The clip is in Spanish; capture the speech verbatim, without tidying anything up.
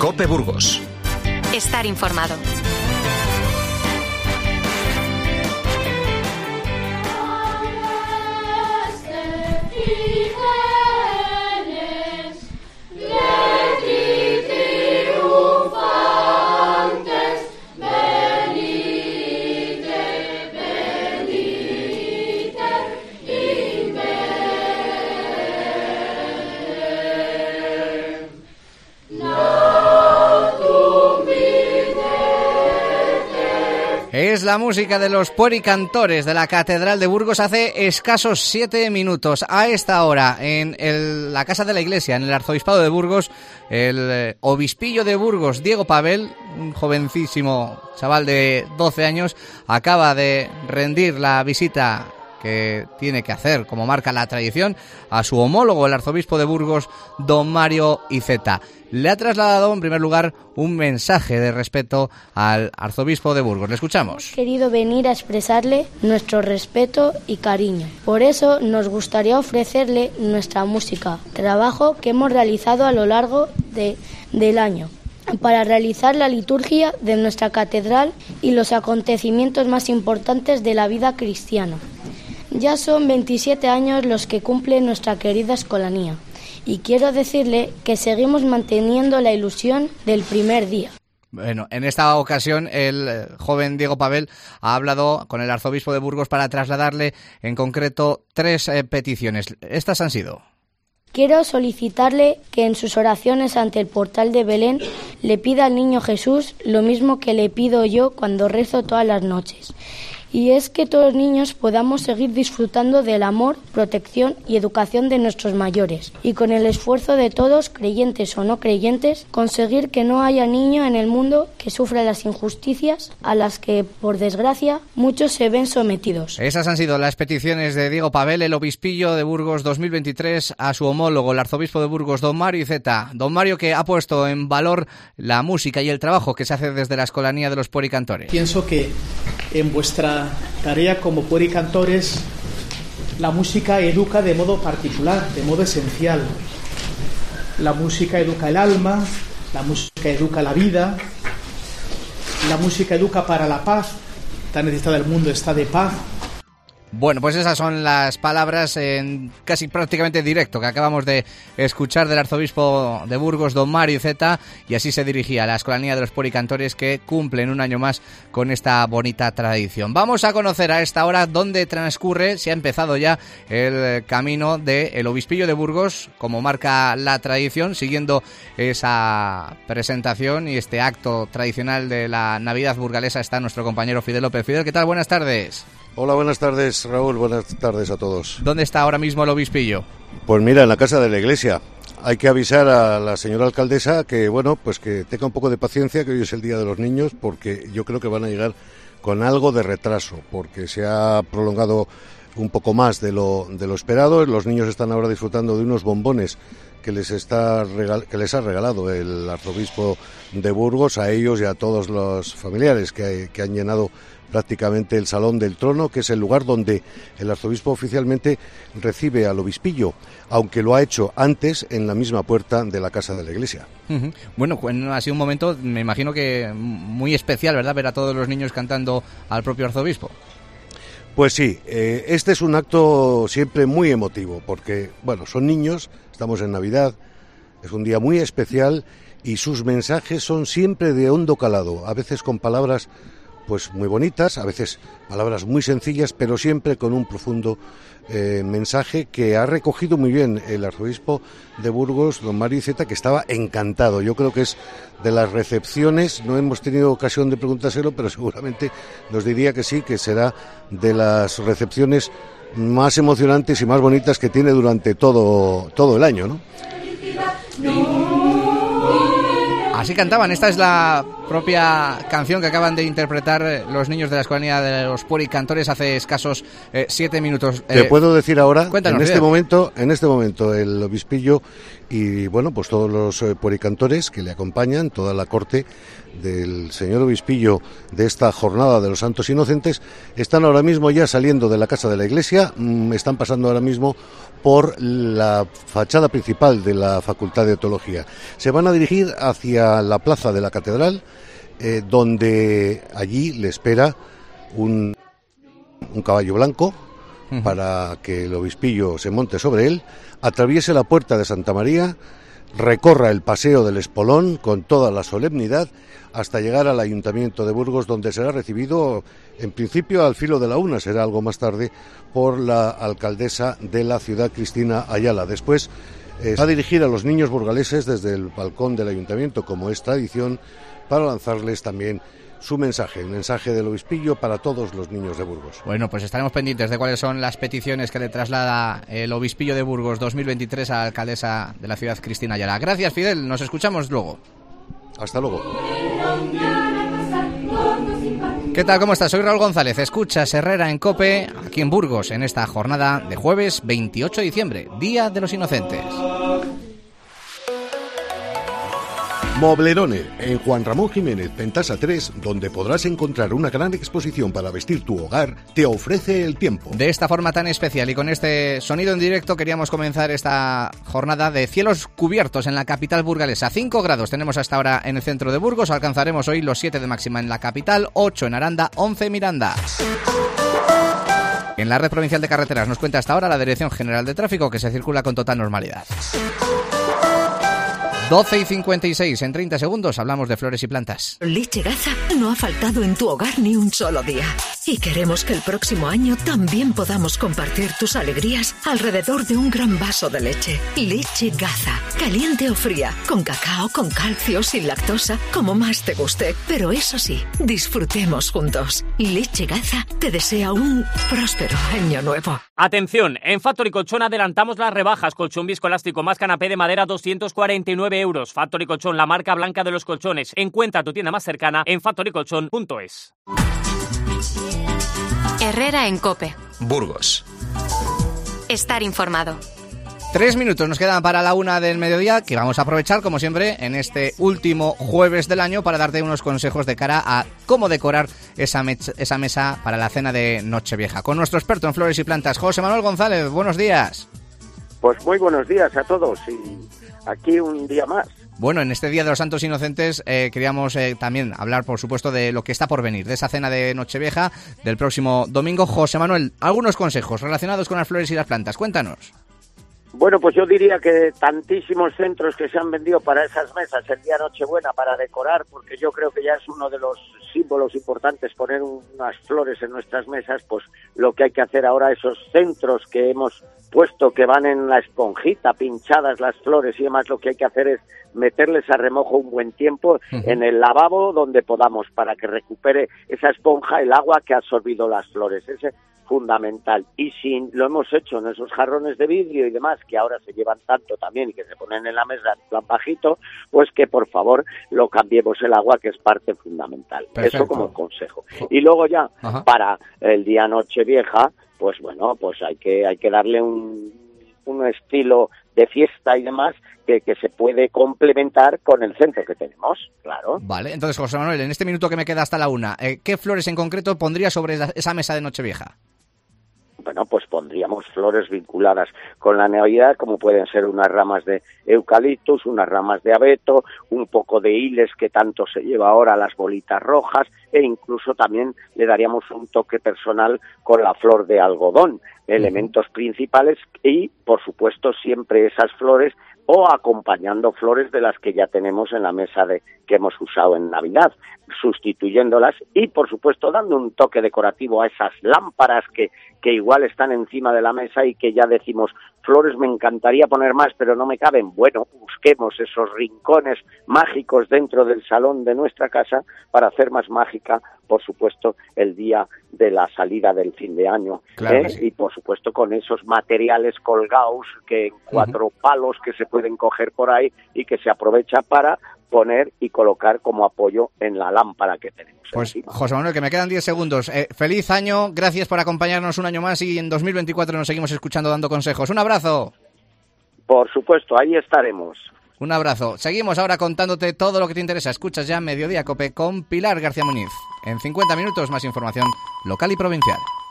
COPE Burgos. Estar informado. Es la música de los puericantores de la Catedral de Burgos hace escasos siete minutos. A esta hora, en el, la Casa de la Iglesia, en el Arzobispado de Burgos, el eh, obispillo de Burgos, Diego Pavel, un jovencísimo chaval de doce años, acaba de rendir la visita que tiene que hacer, como marca la tradición, a su homólogo, el arzobispo de Burgos, don Mario Iceta. Le ha trasladado, en primer lugar, un mensaje de respeto al arzobispo de Burgos. Le escuchamos. Hemos querido venir a expresarle nuestro respeto y cariño. Por eso nos gustaría ofrecerle nuestra música, trabajo que hemos realizado a lo largo de, del año, para realizar la liturgia de nuestra catedral y los acontecimientos más importantes de la vida cristiana. Ya son veintisiete años los que cumple nuestra querida escolanía y quiero decirle que seguimos manteniendo la ilusión del primer día. Bueno, en esta ocasión el joven Diego Pavel ha hablado con el arzobispo de Burgos para trasladarle en concreto tres eh, peticiones. Estas han sido: quiero solicitarle que en sus oraciones ante el portal de Belén le pida al niño Jesús lo mismo que le pido yo cuando rezo todas las noches. Y es que todos los niños podamos seguir disfrutando del amor, protección y educación de nuestros mayores. Y con el esfuerzo de todos, creyentes o no creyentes, conseguir que no haya niño en el mundo que sufra las injusticias a las que, por desgracia, muchos se ven sometidos. Esas han sido las peticiones de Diego Pavel, el obispillo de Burgos dos mil veintitrés, a su homólogo, el arzobispo de Burgos, don Mario Iceta. Don Mario, que ha puesto en valor la música y el trabajo que se hace desde la Escolanía de los Puericantores. Pienso que en vuestra tarea como puericantores, la música educa de modo particular, de modo esencial. La música educa el alma, la música educa la vida, la música educa para la paz. Tan necesitada el mundo está de paz. Bueno, pues esas son las palabras en casi prácticamente directo que acabamos de escuchar del arzobispo de Burgos, don Mario Iceta, y así se dirigía a la Escolanía de los Puericantores, que cumplen un año más con esta bonita tradición. Vamos a conocer a esta hora dónde transcurre, si ha empezado ya el camino del obispillo de Burgos, como marca la tradición, siguiendo esa presentación y este acto tradicional de la Navidad burgalesa. Está nuestro compañero Fidel López. Fidel, ¿qué tal? Buenas tardes. Hola, buenas tardes, Raúl, buenas tardes a todos. ¿Dónde está ahora mismo el obispillo? Pues mira, en la casa de la iglesia. Hay que avisar a la señora alcaldesa que, bueno, pues que tenga un poco de paciencia, que hoy es el Día de los Niños, porque yo creo que van a llegar con algo de retraso, porque se ha prolongado un poco más de lo, de lo esperado. Los niños están ahora disfrutando de unos bombones que les está regal- que les ha regalado el arzobispo de Burgos, a ellos y a todos los familiares que, que han llenado prácticamente el Salón del Trono, que es el lugar donde el arzobispo oficialmente recibe al obispillo, aunque lo ha hecho antes en la misma puerta de la casa de la iglesia. Uh-huh. Bueno, ha sido un momento, me imagino que muy especial, ¿verdad?, ver a todos los niños cantando al propio arzobispo. Pues sí, eh, este es un acto siempre muy emotivo, porque, bueno, son niños, estamos en Navidad, es un día muy especial y sus mensajes son siempre de hondo calado, a veces con palabras pues muy bonitas, a veces palabras muy sencillas, pero siempre con un profundo eh, mensaje que ha recogido muy bien el arzobispo de Burgos, don Mario Iceta, que estaba encantado. Yo creo que es de las recepciones, no hemos tenido ocasión de preguntárselo, pero seguramente nos diría que sí, que será de las recepciones más emocionantes y más bonitas que tiene durante todo, todo el año, ¿no? Así cantaban. Esta es la propia canción que acaban de interpretar los niños de la Escuela de los Puericantores hace escasos eh, siete minutos. Te eh, puedo decir ahora, cuéntanos, en este Fidel. momento, en este momento el obispillo y bueno, pues todos los eh, puericantores que le acompañan, toda la corte del señor obispillo de esta jornada de los Santos Inocentes, están ahora mismo ya saliendo de la casa de la iglesia, mmm, están pasando ahora mismo por la fachada principal de la Facultad de Teología. Se van a dirigir hacia la plaza de la Catedral, eh, donde allí le espera un, un caballo blanco uh-huh. para que el obispillo se monte sobre él, atraviese la puerta de Santa María, recorra el paseo del Espolón con toda la solemnidad hasta llegar al Ayuntamiento de Burgos, donde será recibido, en principio al filo de la una, será algo más tarde, por la alcaldesa de la ciudad, Cristina Ayala. Después eh, va a dirigir a los niños burgaleses desde el balcón del Ayuntamiento, como es tradición, para lanzarles también su mensaje, el mensaje del obispillo para todos los niños de Burgos. Bueno, pues estaremos pendientes de cuáles son las peticiones que le traslada el obispillo de Burgos dos mil veintitrés a la alcaldesa de la ciudad, Cristina Ayala. Gracias, Fidel, nos escuchamos luego. Hasta luego. ¿Qué tal? ¿Cómo estás? Soy Raúl González. Escuchas Herrera en COPE, aquí en Burgos, en esta jornada de jueves veintiocho de diciembre, Día de los Inocentes. Moblerone, en Juan Ramón Jiménez, Pentasa tres, donde podrás encontrar una gran exposición para vestir tu hogar, te ofrece el tiempo. De esta forma tan especial y con este sonido en directo queríamos comenzar esta jornada de cielos cubiertos en la capital burgalesa. cinco grados tenemos hasta ahora en el centro de Burgos, alcanzaremos hoy los siete de máxima en la capital, ocho en Aranda, once en Miranda. En la red provincial de carreteras nos cuenta hasta ahora la Dirección General de Tráfico que se circula con total normalidad. doce y cincuenta y seis, en treinta segundos hablamos de flores y plantas. Leche Gaza no ha faltado en tu hogar ni un solo día. Y queremos que el próximo año también podamos compartir tus alegrías alrededor de un gran vaso de leche. Leche Gaza, caliente o fría, con cacao, con calcio, sin lactosa, como más te guste. Pero eso sí, disfrutemos juntos. Leche Gaza te desea un próspero año nuevo. Atención, en Factory Colchón adelantamos las rebajas. Colchón viscoelástico más canapé de madera, doscientos cuarenta y nueve euros. Factory Colchón, la marca blanca de los colchones. Encuentra tu tienda más cercana en factory colchón punto es. Herrera en COPE. Burgos. Estar informado. Tres minutos nos quedan para la una del mediodía, que vamos a aprovechar, como siempre, en este último jueves del año para darte unos consejos de cara a cómo decorar esa, me- esa mesa para la cena de Nochevieja. Con nuestro experto en flores y plantas, José Manuel González. Buenos días. Pues muy buenos días a todos y aquí un día más. Bueno, en este Día de los Santos Inocentes eh, queríamos eh, también hablar, por supuesto, de lo que está por venir, de esa cena de Nochevieja del próximo domingo. José Manuel, algunos consejos relacionados con las flores y las plantas. Cuéntanos. Bueno, pues yo diría que tantísimos centros que se han vendido para esas mesas el día Nochebuena para decorar, porque yo creo que ya es uno de los símbolos importantes poner unas flores en nuestras mesas, pues lo que hay que hacer ahora, esos centros que hemos puesto que van en la esponjita, pinchadas las flores y demás, lo que hay que hacer es meterles a remojo un buen tiempo uh-huh. en el lavabo donde podamos, para que recupere esa esponja el agua que ha absorbido las flores. Ese fundamental. Y si lo hemos hecho en esos jarrones de vidrio y demás, que ahora se llevan tanto también y que se ponen en la mesa en plan bajito, pues que por favor lo cambiemos el agua, que es parte fundamental. Perfecto. Eso como consejo. Y luego ya, Ajá. para el día Nochevieja, pues bueno, pues hay que hay que darle un, un estilo de fiesta y demás que, que se puede complementar con el centro que tenemos, claro. Vale, entonces José Manuel, en este minuto que me queda hasta la una, eh, ¿qué flores en concreto pondría sobre la, esa mesa de Nochevieja? Bueno, pues pondríamos flores vinculadas con la Navidad, como pueden ser unas ramas de eucaliptus, unas ramas de abeto, un poco de hiles que tanto se lleva ahora, las bolitas rojas, e incluso también le daríamos un toque personal con la flor de algodón, elementos principales, y por supuesto siempre esas flores o acompañando flores de las que ya tenemos en la mesa de que hemos usado en Navidad, sustituyéndolas y, por supuesto, dando un toque decorativo a esas lámparas que, que igual están encima de la mesa y que ya decimos, flores me encantaría poner más, pero no me caben. Bueno, busquemos esos rincones mágicos dentro del salón de nuestra casa para hacer más mágica, por supuesto, el día de la salida del fin de año. Claro ¿eh? que sí. Y, por supuesto, con esos materiales colgados, que cuatro uh-huh. palos que se pueden coger por ahí y que se aprovecha para poner y colocar como apoyo en la lámpara que tenemos. Pues encima. José Manuel, que me quedan diez segundos. Eh, feliz año, gracias por acompañarnos un año más y en dos mil veinticuatro nos seguimos escuchando dando consejos. Un abrazo. Por supuesto, ahí estaremos. Un abrazo. Seguimos ahora contándote todo lo que te interesa. Escuchas ya Mediodía Cope con Pilar García Muñiz. En cincuenta minutos más información local y provincial.